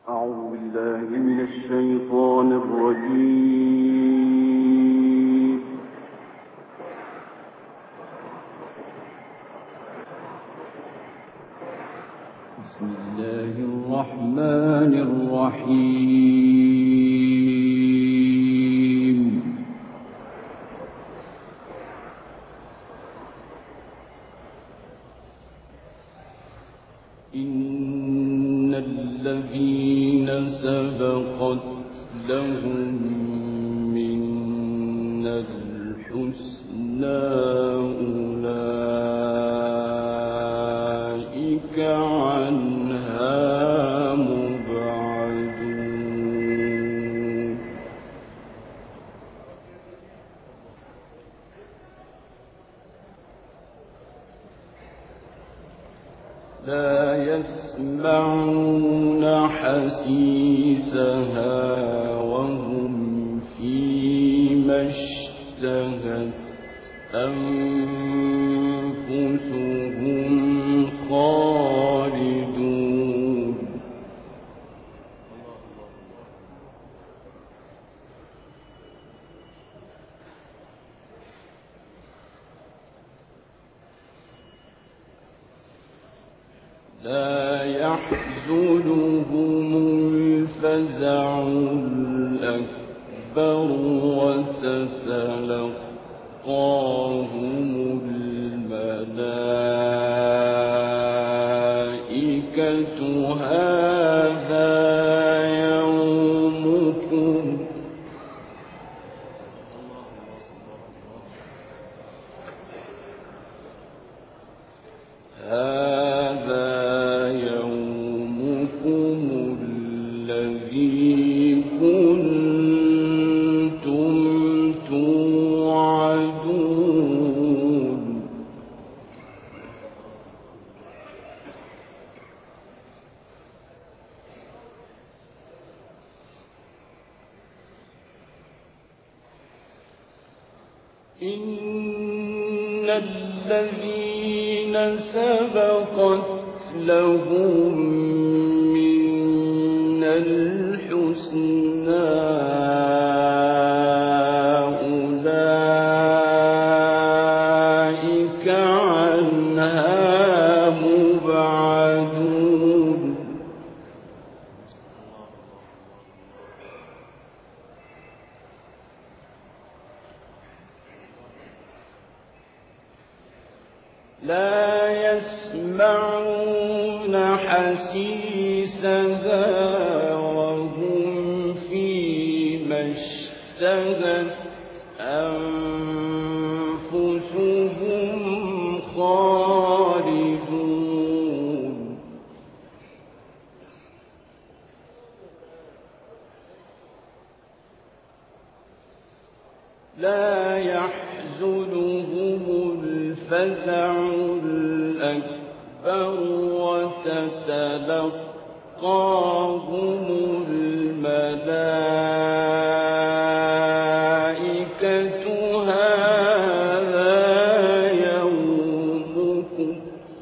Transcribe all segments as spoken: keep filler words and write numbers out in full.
أعوذ بالله من الشيطان الرجيم. بسم الله الرحمن الرحيم. إن الذين سبقت لهم منا الحسنى أولئك عنها مبعدون. لا يسمعون حسيسها وهم فيما اشتهت أنفسهم خالدون. لا يحزنهم الفزع الأكبر وتتلقاهم الملائكة هذا يومكم هذا يومكم الذي كنتم توعدون. إن الذين سبقت لهم منا الحسنى أولئك عنها مبعدون. لا يسمعون حسيسها وهم فيما اشتهت أنفسهم خالدون. لا يحزنهم الفزع الأكبر وتتلقاهم الملائكة هذا يومكم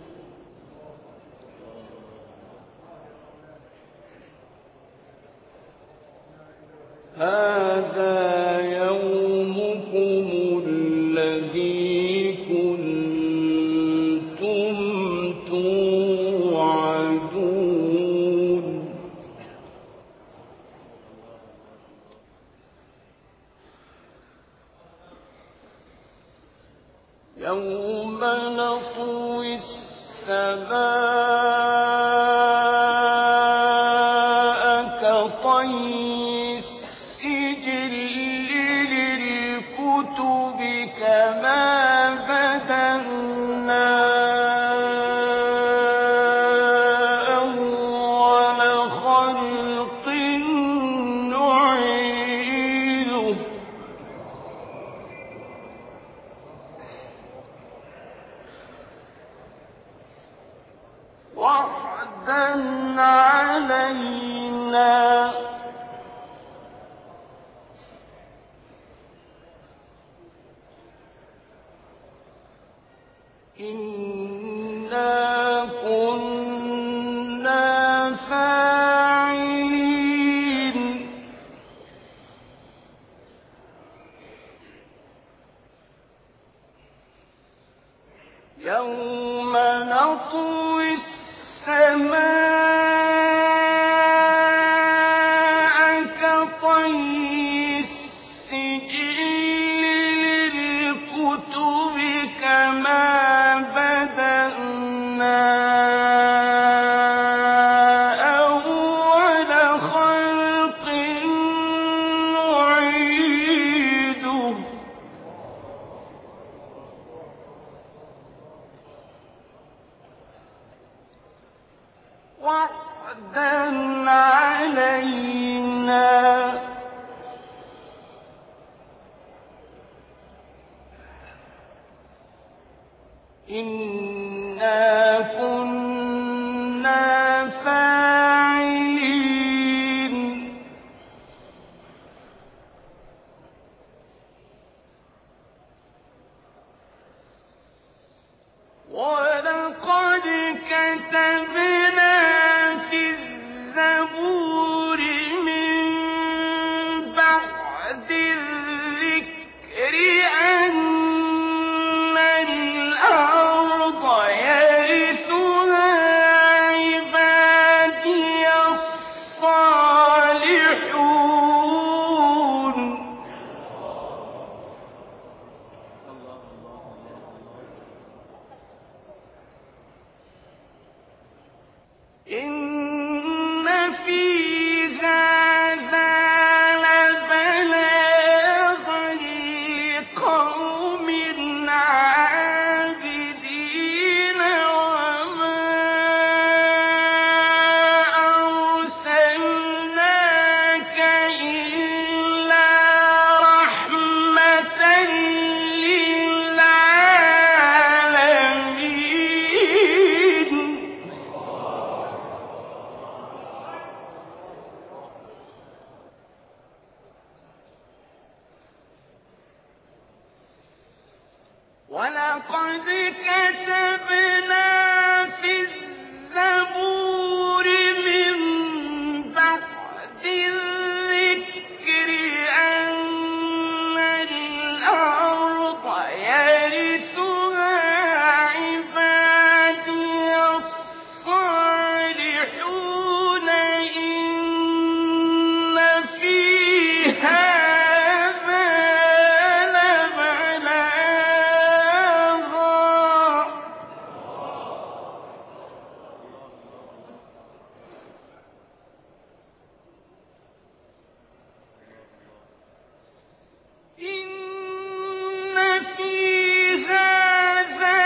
هذا يومكم الذي كنتم توعدون. يوم نطوي السماء كطي السجل للكتب كما بدأنا أول خلق نعيده وعدا علينا إنا كنا فاعلين. يوم نطوي السماء كطي السجل للكتب كما بدأنا أول خلق نعيده وعدا علينا إنا كنا فاعلين ولقد كتبنا في الزبور من بعد الذكر أن الأرض يرثها عبادي الصالحون إن في هذا لبلاغا لقوم عابدين وما أرسلناك إلا رحمة للعالمين ولقد كتبنا في الزبور من بعد الذكر أن الأرض يرثها عبادي الصالحون إن في هذا لبلاغا إن في هذا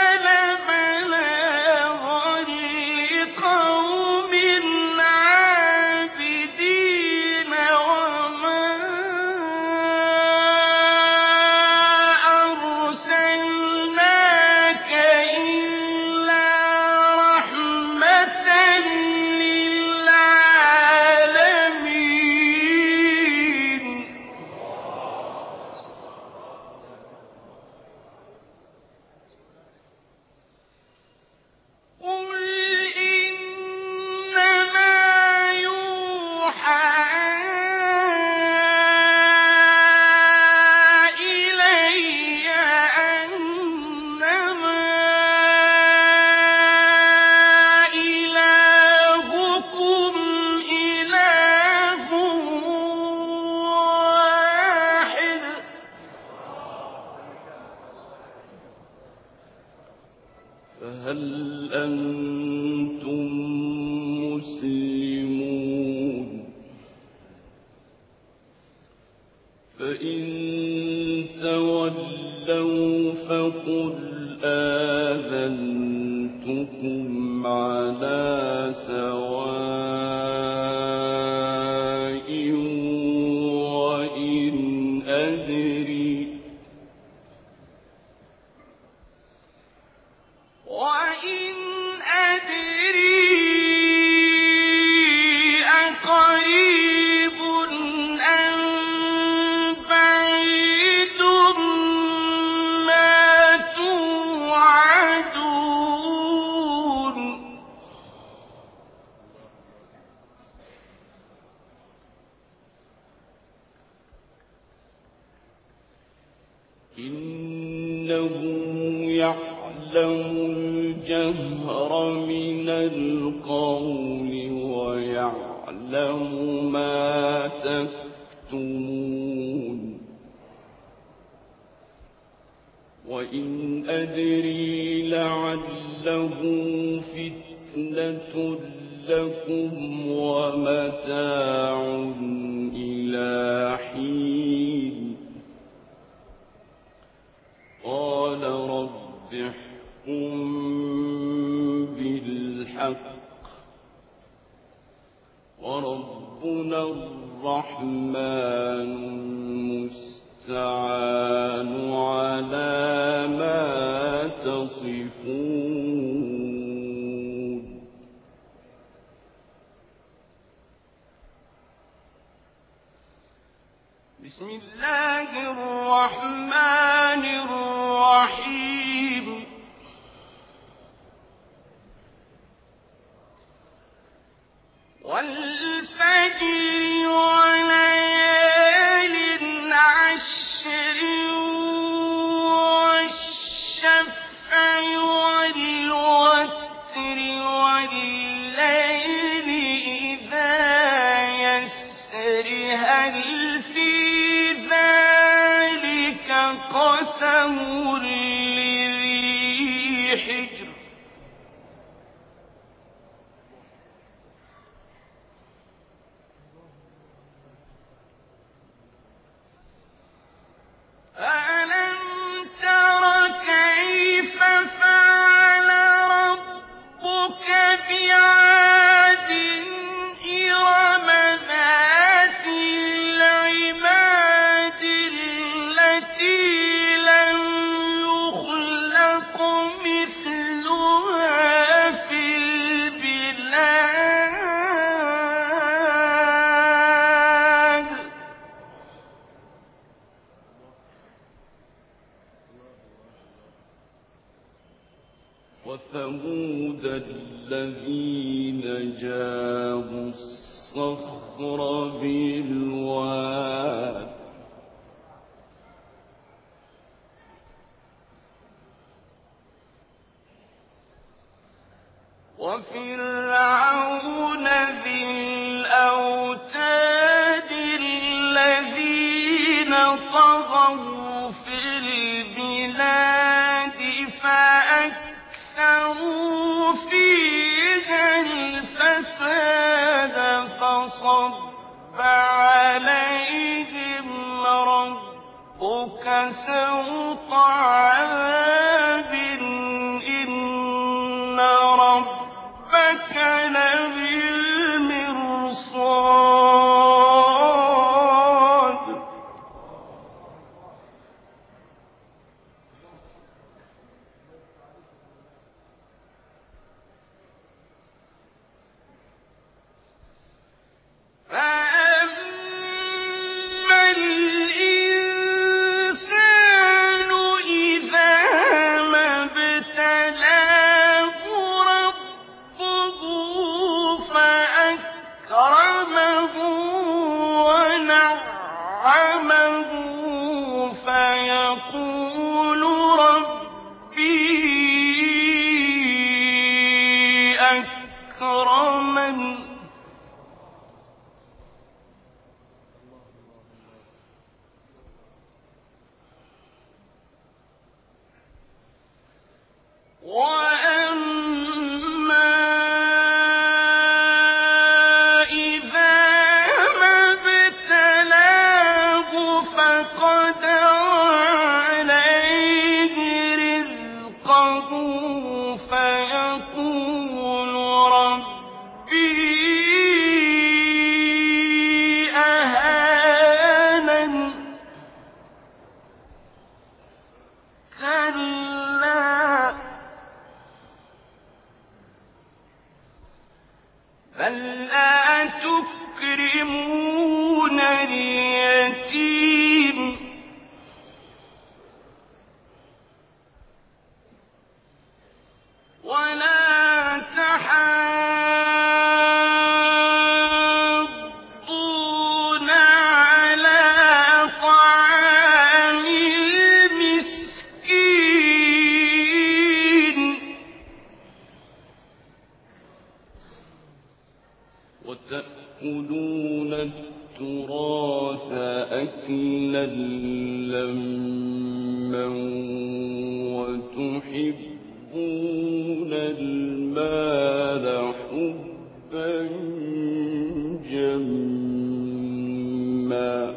لبلاغا لقوم عابدين وما أرسلناك إلا رحمة للعالمين قل إنما يوحى إلي أنما إلهكم إله واحد فهل أنتم مسلمون فإن تولوا فقل آذنتكم على سواء وإن أدري وإن أدري أقريب أم بعيد ما توعدون إنه يعلم الجهر من القول ويعلم ما تكتمون وإن أدري لعله فتنة لكم ومتاع إلى حين قال رب احكم بالحق وربنا الرحمن المستعان على ما تصفون بسم الله الرحمن الرحيم والفجر وليال عشر والشفع والوتر والليل إذا يسر هل في ذلك قسم لذي حجر ألم تر كيف فعل ربك بعاد إرم ذات العماد التي لم يخلق مثلها في البلاد وثمود الذين جابوا الصخر بالواد وفرعون ذي الأوتاد الذين طغوا في البلاد فأكثروا فيها الفساد فصب عليهم ربك سوط عذاب إن ربك لبالمرصاد فأما الإنسان إذا ما ابتلاه ربه فأكرمه ونعمه فيقول ربي أكرمن وأما إذا ما ابتلاه فقدر عليه رزقه فيقول ربي أهانن كلا بل لا تكرمون اليتيم ولا تحاضون على طعام المسكين وتأكلون التراث أكلا لما وتحبون المال حبا جما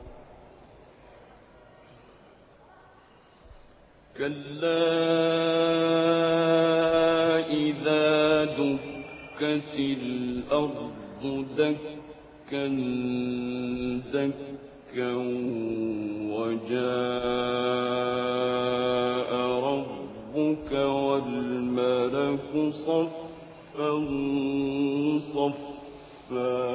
كلا إذا دكت الأرض دكا دكا وجاء ربك والملك صفا صفا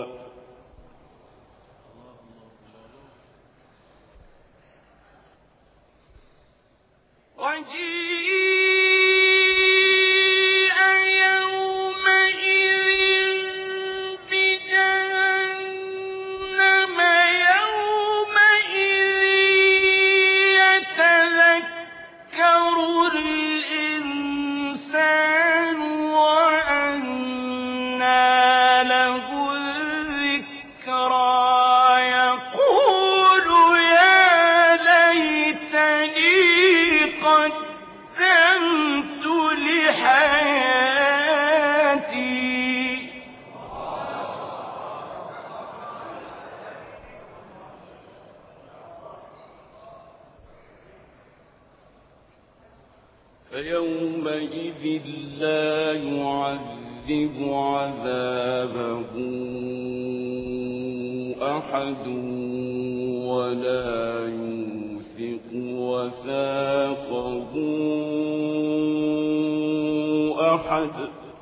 وجيء يومئذ بجهنم يومئذ يتذكر الإنسان وأنى له الذكرى يقول يا ليتني قدمت لحياتي فيومئذ لا يعذب عذابه أحد ولا يوثق وثاقه أحد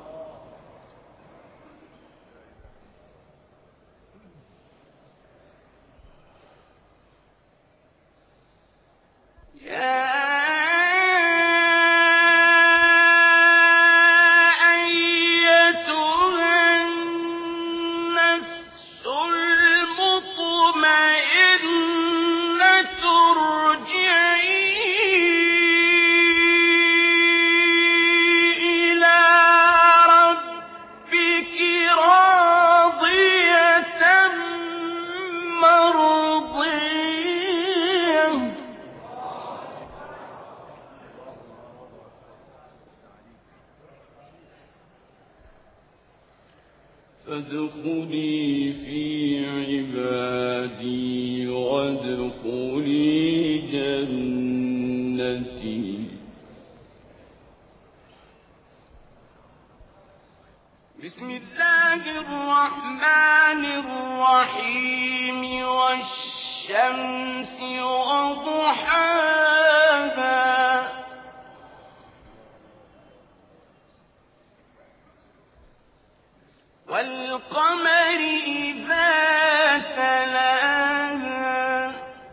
يا فادخلي في عبادي وادخلي جنتي بسم الله الرحمن الرحيم والشمس وضحاها والقمر إذا تلاها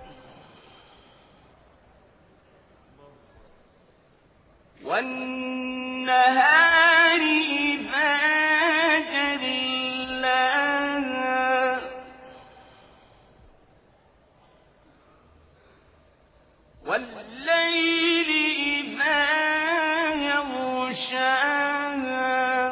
والنهار إذا جلاها والليل إذا يغشاها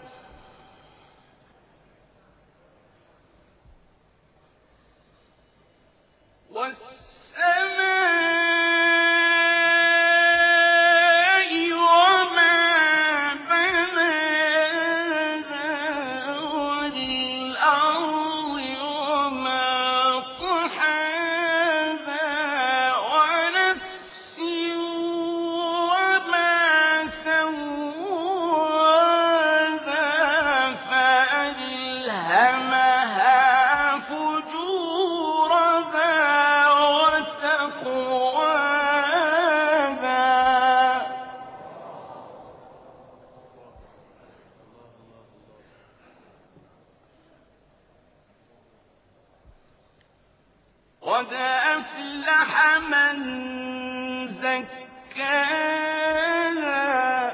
والسماء وما بناها والأرض وما طحاها ونفس وما سواها فألهمها فجورها قد أفلح من زكاها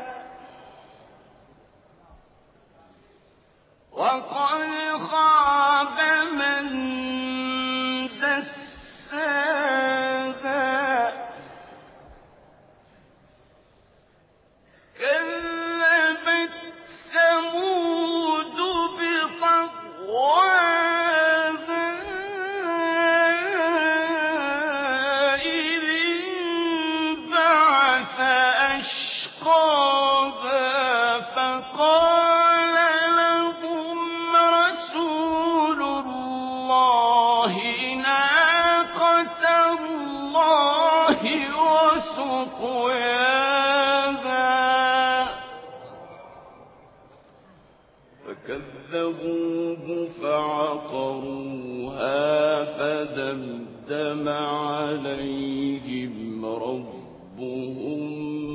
وقد خاب من دساها كذبت ثمود بطغواها فكذبوه فعقروها فدمدم عليهم ربهم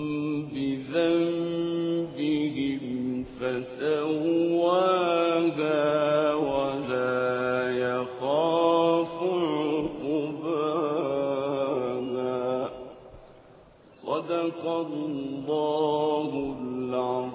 بذنبهم فسواها ولا يخاف عقباها. صدق الله العظيم.